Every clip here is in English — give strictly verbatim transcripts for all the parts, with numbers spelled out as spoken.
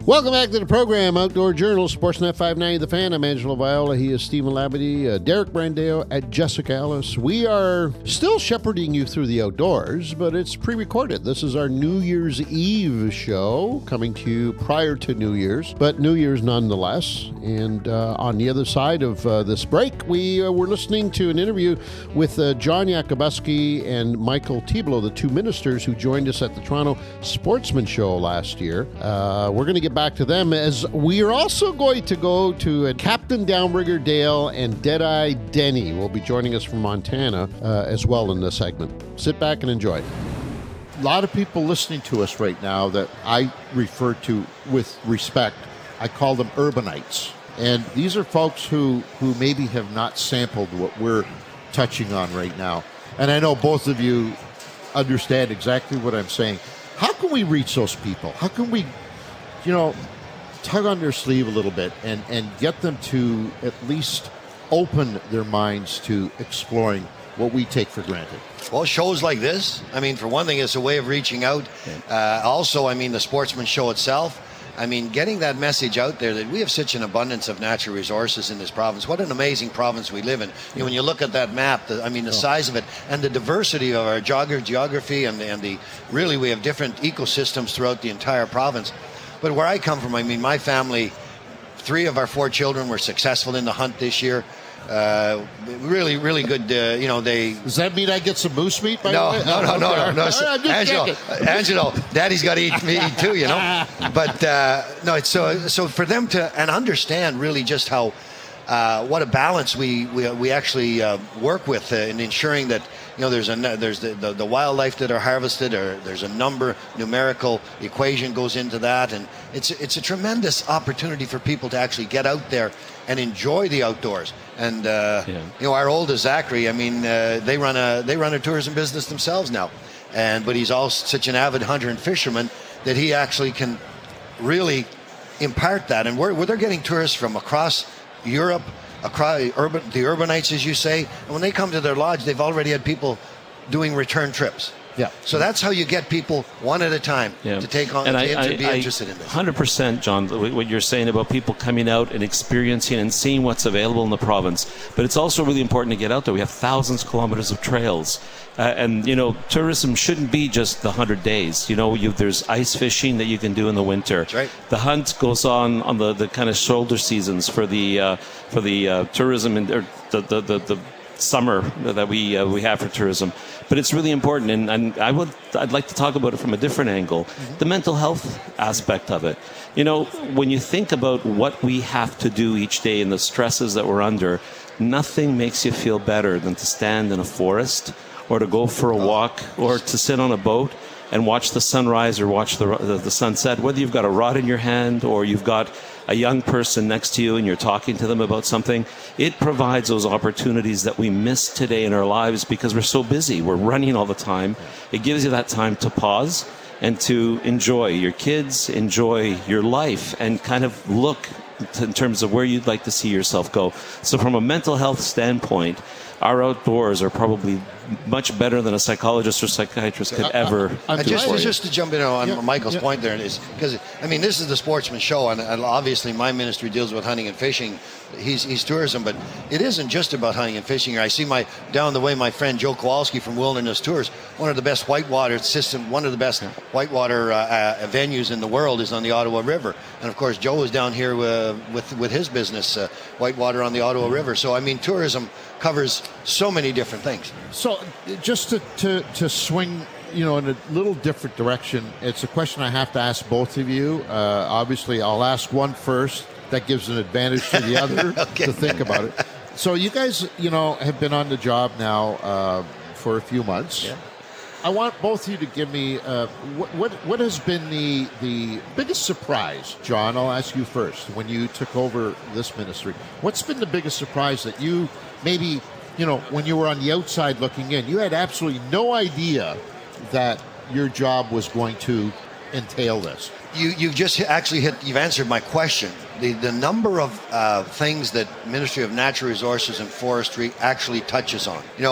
Welcome back to the program, Outdoor Journal, Sportsnet five ninety The Fan. I'm Angelo Viola. He is Stephen Labadie, uh, Derek Brandeo, at Jessica Ellis. We are still shepherding you through the outdoors, but it's pre-recorded. This is our New Year's Eve show, coming to you prior to New Year's, but New Year's nonetheless. And uh, on the other side of uh, this break, we uh, were listening to an interview with uh, John Yakubuski and Michael Tiblo, the two ministers who joined us at the Toronto Sportsman Show last year. Uh, we're going to get back to them, as we are also going to go to uh, Captain Downrigger Dale and Deadeye Denny will be joining us from Montana uh, as well in this segment. Sit back and enjoy. A lot of people listening to us right now that I refer to with respect, I call them urbanites. And these are folks who, who maybe have not sampled what we're touching on right now. And I know both of you understand exactly what I'm saying. How can we reach those people? How can we, you know, tug on their sleeve a little bit and, and get them to at least open their minds to exploring what we take for granted? Well, shows like this, I mean, for one thing, it's a way of reaching out. Uh, also, I mean, the Sportsman Show itself, I mean, getting that message out there that we have such an abundance of natural resources in this province. What an amazing province we live in. You know, when you look at that map, the, I mean, the oh. size of it and the diversity of our geog- geography and, and the, really, we have different ecosystems throughout the entire province. But where I come from, I mean, my family, three of our four children were successful in the hunt this year. Uh, really, really good. Uh, you know, they. Does that mean I get some moose meat? By no, the way? no, no, no, no, no, no. I'm just Angelo, Angelo, Daddy's got to eat meat too, you know. But uh, no, it's so so for them to and understand really just how uh, what a balance we we, we actually uh, work with uh, in ensuring that. You know, there's a there's the, the, the wildlife that are harvested, or there's a number numerical equation goes into that, and it's it's a tremendous opportunity for people to actually get out there and enjoy the outdoors. And uh, yeah. you know, our oldest Zachary, I mean, uh, they run a they run a tourism business themselves now, and but he's also such an avid hunter and fisherman that he actually can really impart that, and where they're getting tourists from across Europe. Across urban, the urbanites, as you say, and when they come to their lodge, they've already had people doing return trips. Yeah. So that's how you get people one at a time yeah. to take on, and to, I, to be I, interested in this. one hundred percent, John, what you're saying about people coming out and experiencing and seeing what's available in the province. But it's also really important to get out there. We have thousands of kilometers of trails. Uh, and, you know, tourism shouldn't be just the one hundred days. You know, you, there's ice fishing that you can do in the winter. That's right. The hunt goes on on the, the kind of shoulder seasons for the uh, for the uh, tourism and or the, the, the, the summer that we uh, we have for tourism. But it's really important, and, and I would I'd like to talk about it from a different angle, mm-hmm. the mental health aspect of it. You know, when you think about what we have to do each day and the stresses that we're under, nothing makes you feel better than to stand in a forest or to go for a walk or to sit on a boat and watch the sunrise or watch the, the the sunset, whether you've got a rod in your hand or you've got a young person next to you and you're talking to them about something. It provides those opportunities that we miss today in our lives because we're so busy. We're running all the time. It gives you that time to pause and to enjoy your kids, enjoy your life, and kind of look to, in terms of where you'd like to see yourself go. So from a mental health standpoint, our outdoors are probably much better than a psychologist or psychiatrist could ever uh, do just, for you. Just to jump in on yeah, Michael's yeah. point there is because I mean this is the Sportsman Show, and, and obviously my ministry deals with hunting and fishing. He's he's tourism, but it isn't just about hunting and fishing. I see my down the way my friend Joe Kowalski from Wilderness Tours, one of the best whitewater system, one of the best yeah. whitewater uh, uh, venues in the world is on the Ottawa River, and of course Joe is down here uh, with with his business, uh, whitewater on the Ottawa River. So I mean tourism covers so many different things. So just to, to, to swing, you know, in a little different direction, it's a question I have to ask both of you. Uh, obviously, I'll ask one first. That gives an advantage to the other okay. to think about it. So you guys, you know, have been on the job now uh, for a few months. Yeah. I want both of you to give me uh, what, what what has been the the biggest surprise, John. I'll ask you first. When you took over this ministry, what's been the biggest surprise that you maybe, you know, when you were on the outside looking in, you had absolutely no idea that your job was going to entail this? You you've just actually hit. You've answered my question. The the number of uh, things that Ministry of Natural Resources and Forestry actually touches on. You know.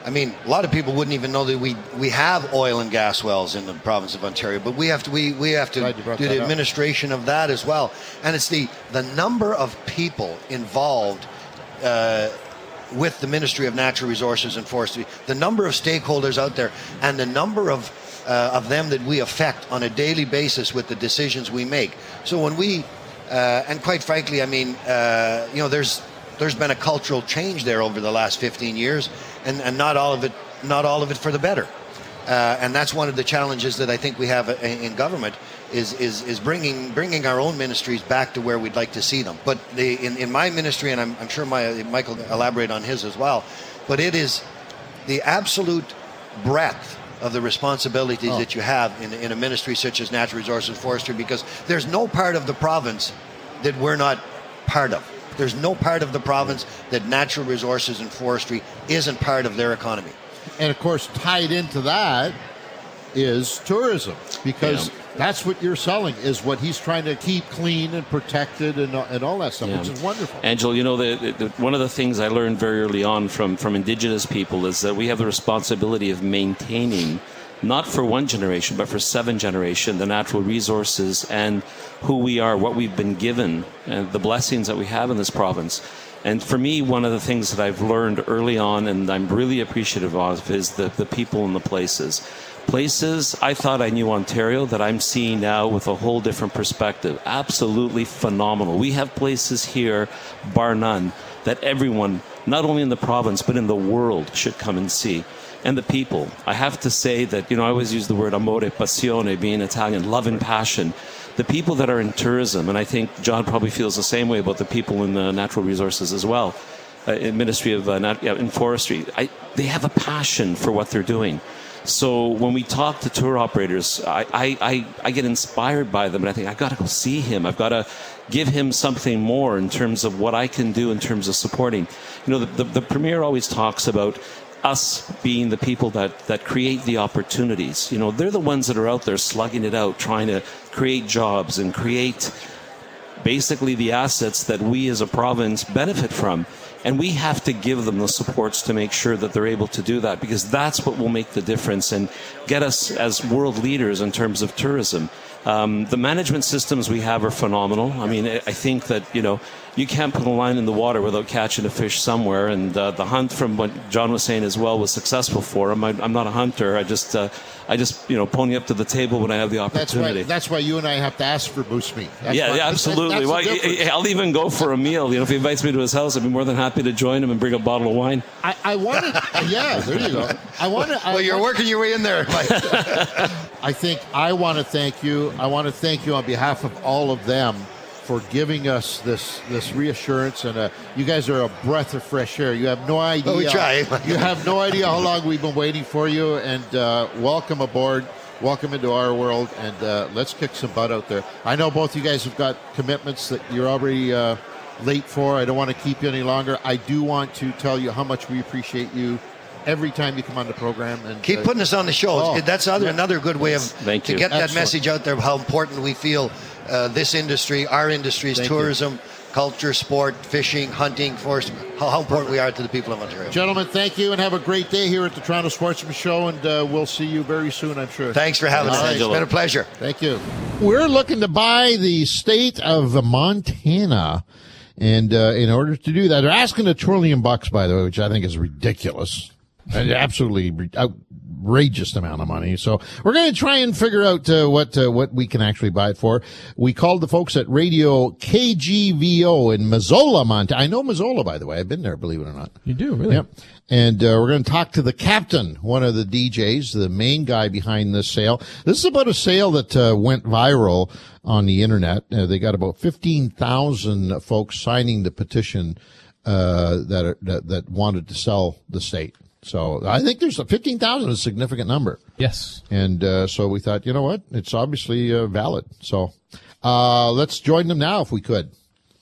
I mean, a lot of people wouldn't even know that we, we have oil and gas wells in the province of Ontario, but we have to we, we have to do the administration of that as well. And it's the the number of people involved uh, with the Ministry of Natural Resources and Forestry, the number of stakeholders out there, and the number of uh, of them that we affect on a daily basis with the decisions we make. So when we uh, and quite frankly, I mean, uh, you know, there's there's been a cultural change there over the last fifteen years. And, and not all of it, not all of it for the better, uh, and that's one of the challenges that I think we have in, in government is is is bringing bringing our own ministries back to where we'd like to see them. But the, in in my ministry, and I'm, I'm sure my Michael will elaborate on his as well, but it is the absolute breadth of the responsibilities oh. that you have in in a ministry such as Natural Resources and Forestry, because there's no part of the province that we're not part of. There's no part of the province that natural resources and forestry isn't part of their economy. And, of course, tied into that is tourism, because yeah. that's what you're selling, is what he's trying to keep clean and protected and, and all that stuff, yeah. which is wonderful. Angelo, you know, the, the, one of the things I learned very early on from, from Indigenous people is that we have the responsibility of maintaining, not for one generation, but for seven generations, the natural resources and who we are, what we've been given, and the blessings that we have in this province. And for me, one of the things that I've learned early on, and I'm really appreciative of, is the, the people and the places. Places, I thought I knew Ontario, that I'm seeing now with a whole different perspective. Absolutely phenomenal. We have places here, bar none, that everyone, not only in the province, but in the world, should come and see. And the people. I have to say that, you know, I always use the word amore, passione, being Italian, love and passion. The people that are in tourism, and I think John probably feels the same way about the people in the natural resources as well, uh, in Ministry of uh, Nat- yeah, in Forestry, I, they have a passion for what they're doing. So when we talk to tour operators, I, I, I, I get inspired by them, and I think, I've got to go see him. I've got to give him something more in terms of what I can do in terms of supporting. You know, the, the, the Premier always talks about us being the people that, that create the opportunities. You know, they're the ones that are out there slugging it out, trying to create jobs and create basically the assets that we as a province benefit from. And we have to give them the supports to make sure that they're able to do that, because that's what will make the difference and get us as world leaders in terms of tourism. Um, the management systems we have are phenomenal. I mean, I think that, you know, you can't put a line in the water without catching a fish somewhere. And uh, the hunt, from what John was saying as well, was successful for him. I, I'm not a hunter. I just, uh, I just, you know, pony up to the table when I have the opportunity. That's why, that's why you and I have to ask for moose meat. That's yeah, why, yeah, absolutely. That's, that's well, I'll even go for a meal. You know, if he invites me to his house, I'd be more than happy to join him and bring a bottle of wine. I, I want to, yeah, there you go. I want to. Well, you're wanna, working your way in there, Mike. I think I want to thank you. I want to thank you on behalf of all of them for giving us this this reassurance, and uh, you guys are a breath of fresh air. You have no idea. Oh, we try. You have no idea how long we've been waiting for you, and uh, welcome aboard. Welcome into our world, and uh, let's kick some butt out there. I know both you guys have got commitments that you're already uh, late for. I don't want to keep you any longer. I do want to tell you how much we appreciate you every time you come on the program. And keep uh, putting us on the show. Oh, That's other, yeah. another good way of Thank to you. get Excellent. that message out there, how important we feel uh, this industry, our industries, Thank tourism, you. culture, sport, fishing, hunting, forest, how, how important we are to the people of Ontario. Gentlemen, thank you, and have a great day here at the Toronto Sportsman Show, and uh, we'll see you very soon, I'm sure. Thanks for having us. Right. It's been a pleasure. Thank you. We're looking to buy the state of Montana, and uh, in order to do that, they're asking a trillion bucks, by the way, which I think is ridiculous. An absolutely outrageous amount of money. So we're going to try and figure out uh, what uh, what we can actually buy it for. We called the folks at Radio K G V O in Missoula, Montana. I know Missoula, by the way. I've been there, believe it or not. You do, really? Yep. And uh, we're going to talk to the captain, one of the D Js, the main guy behind this sale. This is about a sale that uh, went viral on the internet. Uh, they got about fifteen thousand folks signing the petition uh, that, are, that that wanted to sell the state. So I think there's a fifteen thousand is a significant number. Yes. And uh, so we thought, you know what? It's obviously uh, valid. So uh, let's join them now if we could.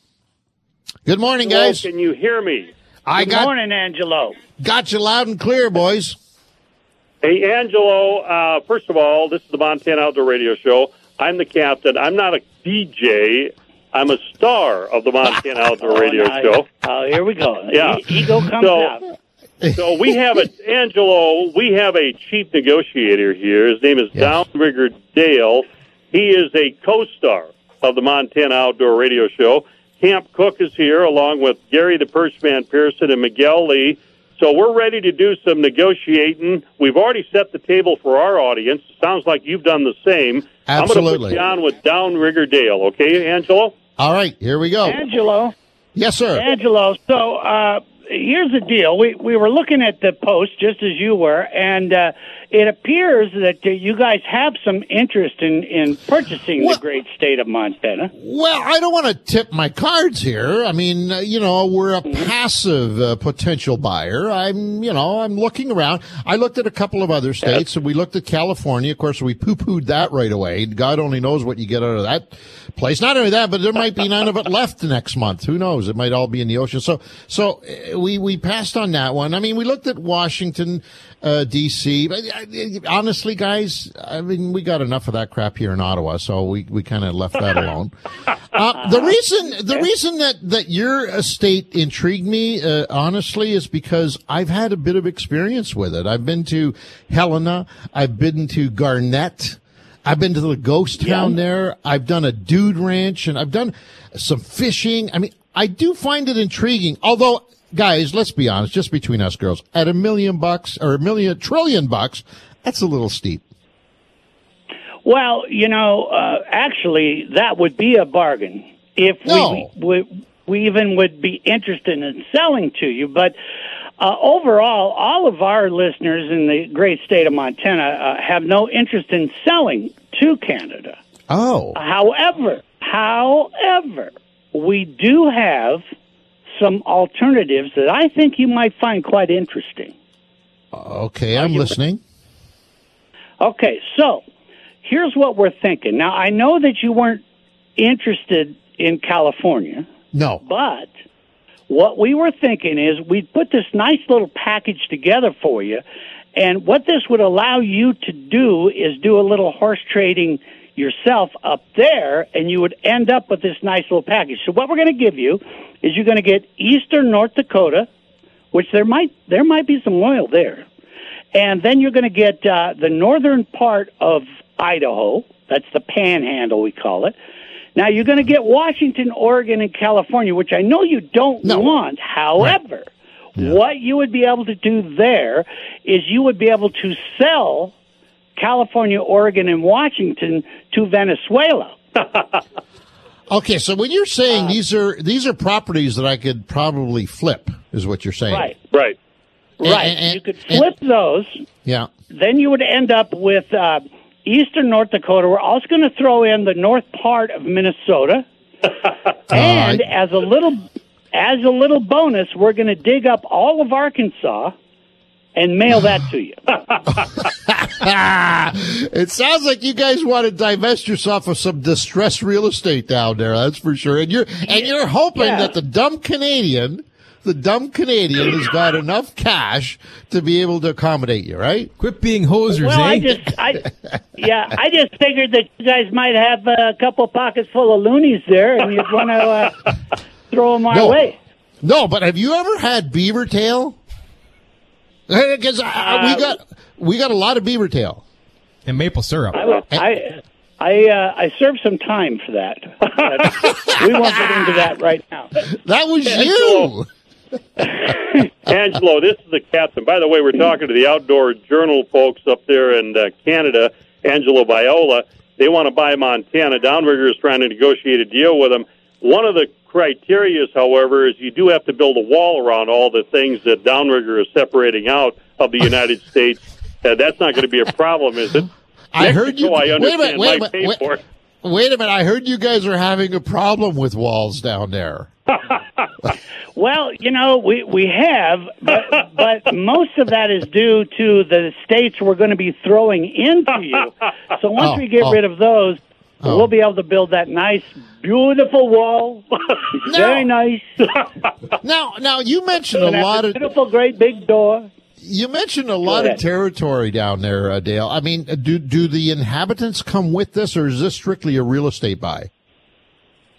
Good morning, Hello, guys. can you hear me? I Good got, morning, Angelo. Got you loud and clear, boys. Hey, Angelo, uh, first of all, this is the Montana Outdoor Radio Show. I'm the captain. I'm not a D J. I'm a star of the Montana Outdoor oh, Radio nice. Show. Oh, here we go. Yeah. E- ego comes so, out. So we have a, Angelo, we have a chief negotiator here. His name is Yes. Downrigger Dale. He is a co-star of the Montana Outdoor Radio Show. Camp Cook is here along with Gary the Perchman Pearson and Miguel Lee. So we're ready to do some negotiating. We've already set the table for our audience. Sounds like you've done the same. I'm going to Absolutely. put you on with Downrigger Dale. Okay, Angelo? All right, here we go. Angelo, Yes, sir. Angelo. So uh, here's the deal. We we were looking at the post just as you were, and uh, it appears that uh, you guys have some interest in, in purchasing What? the great state of Montana. Well, I don't want to tip my cards here. I mean, uh, you know, we're a passive uh, potential buyer. I'm, you know, I'm looking around. I looked at a couple of other states, and we looked at California. Of course, we poo-pooed that right away. God only knows what you get out of that place. Not only that, but there might be none of it left next month. Who knows? It might all be in the ocean. So, so uh, we we passed on that one. I mean, we looked at Washington, uh, D C. But, uh, honestly, guys, I mean, we got enough of that crap here in Ottawa, so we, we kind of left that alone. Uh, the reason the reason that, that your estate intrigued me, uh, honestly, is because I've had a bit of experience with it. I've been to Helena. I've been to Garnett. I've been to the ghost town there. I've done a dude ranch, and I've done some fishing. I mean, I do find it intriguing. Although, guys, let's be honest, just between us girls, at a million bucks or a million trillion bucks, that's a little steep. Well, you know, uh, actually, that would be a bargain if No. we, we we even would be interested in selling to you. But uh, overall, all of our listeners in the great state of Montana uh, have no interest in selling to Canada. Oh, However, however, we do have some alternatives that I think you might find quite interesting. okay, I'm listening. Okay, so here's what we're thinking. Now, I know that you weren't interested in California, No. but what we were thinking is we'd put this nice little package together for you, and what this would allow you to do is do a little horse trading yourself up there, and you would end up with this nice little package. So what we're going to give you is you're going to get eastern North Dakota, which there might there might be some oil there. And then you're going to get uh, the northern part of Idaho. That's the panhandle, we call it. Now, you're going to get Washington, Oregon, and California, which I know you don't No. want. However, Yeah. what you would be able to do there is you would be able to sell California, Oregon, and Washington to Venezuela. Okay, so when you're saying Uh, these are these are properties that I could probably flip, is what you're saying. Right, Right. And- right. and- you could and- flip those. Yeah. Then you would end up with uh, eastern North Dakota. We're also going to throw in the north part of Minnesota, and right. as a little as a little bonus, we're going to dig up all of Arkansas and mail that to you. It sounds like you guys want to divest yourself of some distressed real estate down there. That's for sure. And you're and you're hoping Yeah. that the dumb Canadian, the dumb Canadian, has got enough cash to be able to accommodate you, right? Quit being hosers, Well, eh? I just, I, yeah, I just figured that you guys might have a couple pockets full of loonies there, and you'd want to uh, throw them our No. way. No, but have you ever had beaver tail? Because we got we got a lot of beaver tail. and maple syrup. I, I, I, uh, I served some time for that. But we won't get into that right now. That was you. Angelo, this is the captain. By the way, we're talking to the Outdoor Journal folks up there in uh, Canada, Angelo Viola. They want to buy Montana. Downrigger is trying to negotiate a deal with them. One of the criteria, however, is you do have to build a wall around all the things that Downrigger is separating out of the United States. Uh, that's not going to be a problem, is it? I heard you. Mexico, I Wait a understand, minute. Wait a might minute. pay Wait, for it. wait a minute. I heard you guys are having a problem with walls down there. Well, you know, we, we have, but, but most of that is due to the states we're going to be throwing into you. So once Oh, we get oh. rid of those, Oh. we'll be able to build that nice, beautiful wall. It's very nice. Now, now you mentioned a And lot a of beautiful, great big door. you mentioned a lot of ahead. territory down there, uh, Dale. I mean, do do the inhabitants come with this, or is this strictly a real estate buy?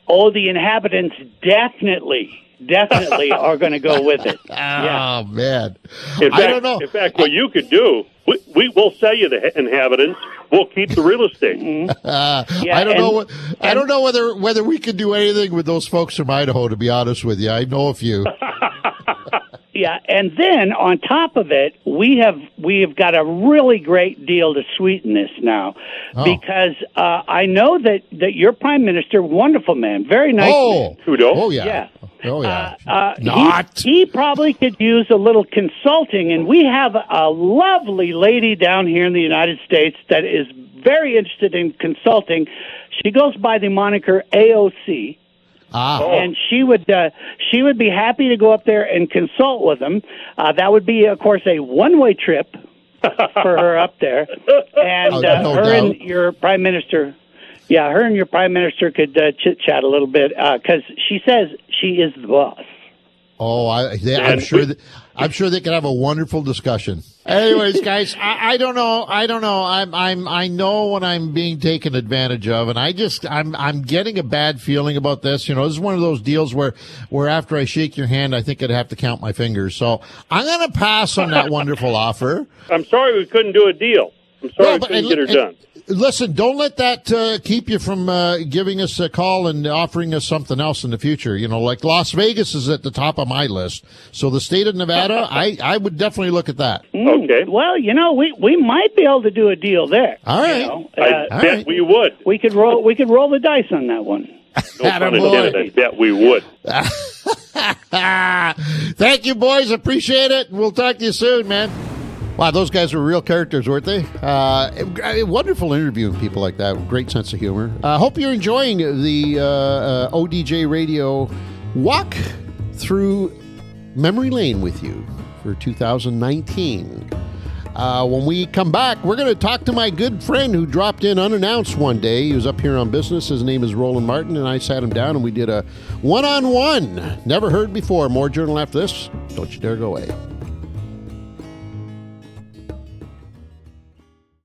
Oh, the inhabitants definitely, definitely are going to go with it. Oh, Yeah. man. In I fact, don't know. in fact, what you could do, we, we will sell you the inhabitants. We'll keep the real estate. Uh, Yeah, I don't and- know. What, I don't know whether whether we can do anything with those folks from Idaho. To be honest with you, I know a few. Yeah, and then on top of it, we have we have got a really great deal to sweeten this now, Oh. because uh, I know that, that your prime minister, wonderful man, very nice Oh, man. Trudeau? oh yeah, Yeah. oh yeah. Uh, uh, Not. He, he probably could use a little consulting, and we have a lovely lady down here in the United States that is very interested in consulting. She goes by the moniker A O C. ah, And she would uh, she would be happy to go up there and consult with them. Uh, that would be, of course, a one way trip for her up there, and Oh, uh, no her doubt. and your prime minister, yeah, her and your prime minister could uh, chit chat a little bit, because she says she is the boss. oh, I, they, I'm And sure. we- That, I'm sure they can have a wonderful discussion. Anyways, guys, I, I don't know. I don't know. I'm, I'm, I know when I'm being taken advantage of, and I just, I'm, I'm getting a bad feeling about this. You know, this is one of those deals where, where after I shake your hand, I think I'd have to count my fingers. So I'm going to pass on that wonderful offer. I'm sorry we couldn't do a deal. I'm sorry we but- couldn't and- get her and- done. Listen, don't let that uh, keep you from uh, giving us a call and offering us something else in the future. You know, like Las Vegas is at the top of my list. So the state of Nevada, I, I would definitely look at that. Okay. Well, you know, we, we might be able to do a deal there. All right. You know? I Uh, all bet right. we would. we could roll we could roll the dice on that one. No pun Attaboy. intended. I bet we would. Thank you, boys. Appreciate it. We'll talk to you soon, man. Wow, those guys were real characters, weren't they? Uh, a- a wonderful interviewing people like that. Great sense of humor. I uh, hope you're enjoying the uh, uh, O D J Radio walk through memory lane with you for two thousand nineteen. Uh, when we come back, we're going to talk to my good friend who dropped in unannounced one day. He was up here on business. His name is Roland Martin, and I sat him down and we did a one-on-one. Never heard before. More Journal after this. Don't you dare go away.